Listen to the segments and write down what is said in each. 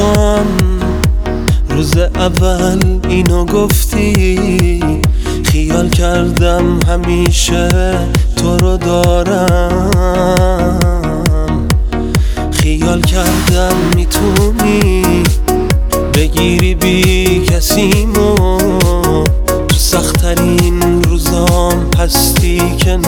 نکن، روز اول اینو گفتی. خیال کردم همیشه تو رو دارم، خیال کردم میتونی بگیری بی کسیمو، تو سخت‌ترین روزام هستی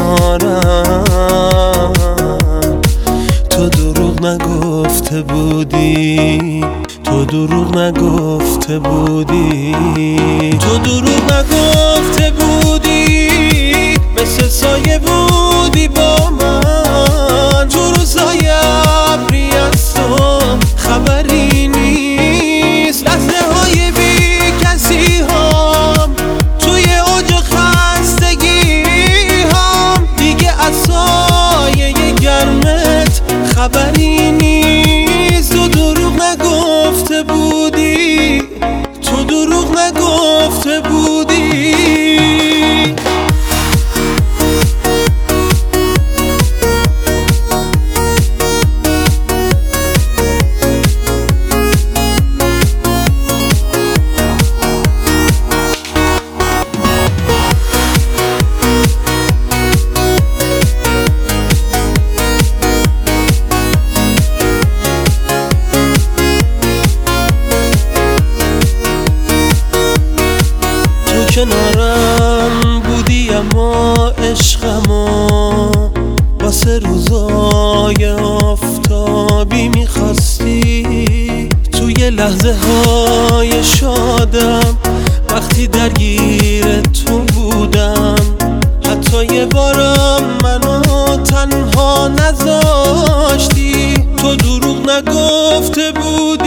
کنارم. تو دروغ نگفته بودی، تو دروغ نگفته بودی، تو دروغ نگفته بودی، مثل سایه بودی با من. تو روزای ابری از تو خبری نیست، لحظه های بی کسی هم توی اوج خستگی هم دیگه از سایه گرمت خبری نیست. تو دروغ نگفته بودی، تو دروغ نگفته بودی. کنارم بودی اما عشقمو واسه روزای آفتابی میخواستی. توی لحظه های شادم وقتی درگیر تو بودم، حتی یه بارم منو تنها نذاشتی. تو دروغ نگفته بود،